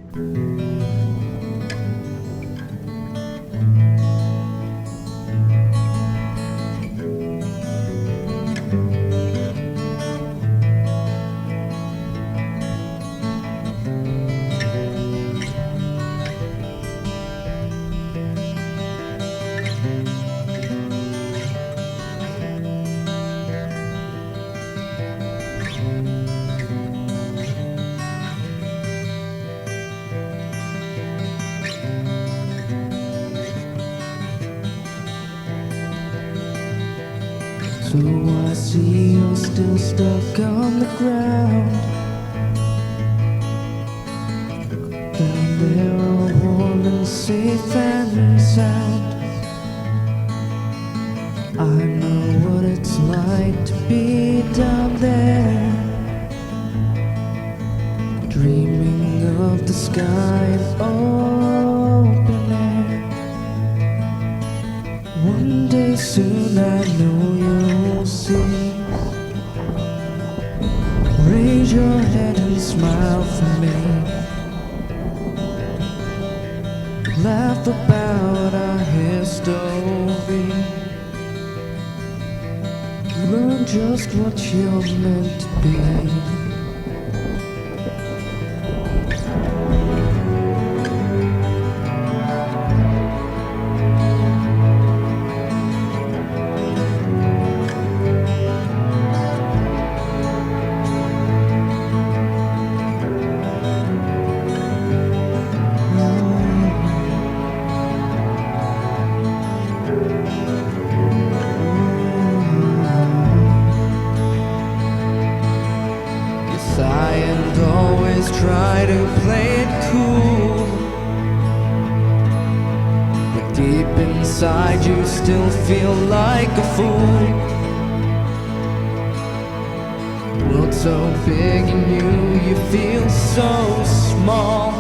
So I see you're still stuck on the ground, down there all warm and safe and sound. I know what it's like to be down there, dreaming of the sky and open air. One day soon I know you'll see. Raise your head and smile for me. Laugh about our history. Learn just what you're meant to be. And always try to play it cool, but deep inside you still feel like a fool. World so big and you feel so small,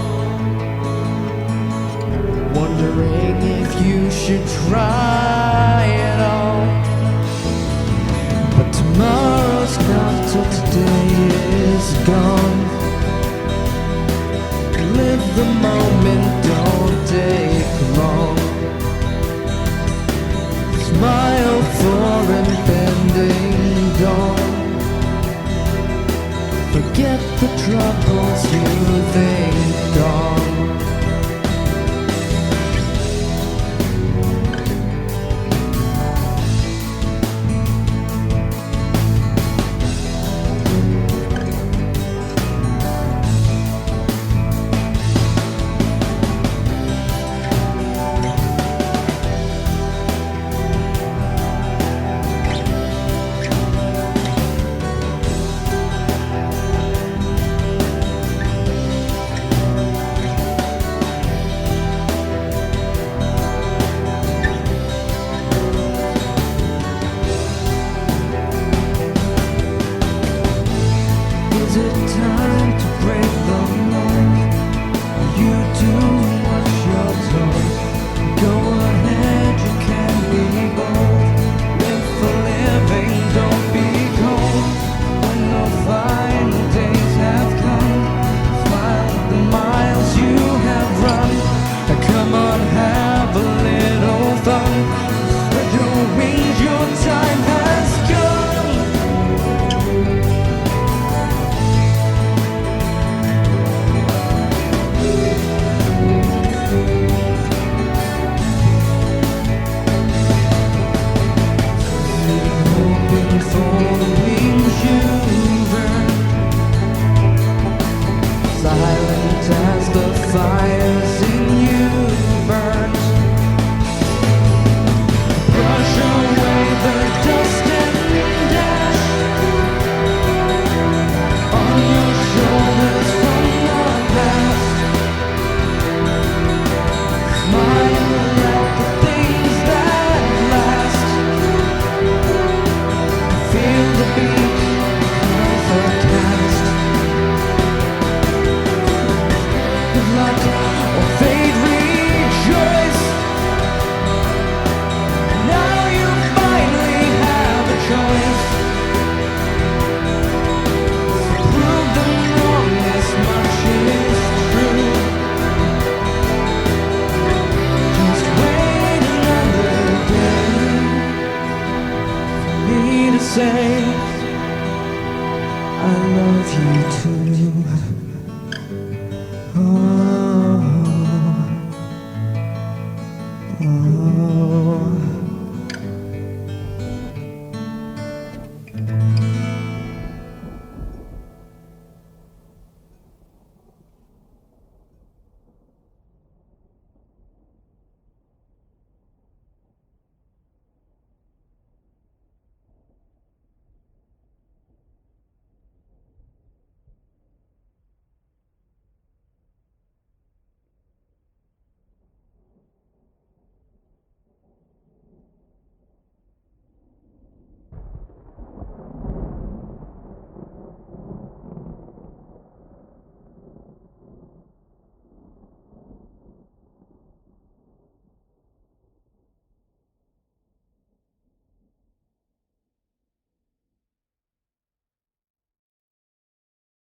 wondering if you should try it all. But tomorrow's gone till today is gone. Live the moment, don't take long. Smile for impending dawn. Forget the troubles you think gone. Is it time to break the mold? You do what's your told. Go ahead, you can be bold. Live for living, don't be cold. When the final days have come, smile at the miles you have run. Come on, have a little fun. Spread your wings, your time has come. For the wings you've earned, silent as the fires in you burn. Brush away the dust and ash on your shoulders from the past. Smile at the things that last. Feel the beat of a cast. say I love you too. Oh.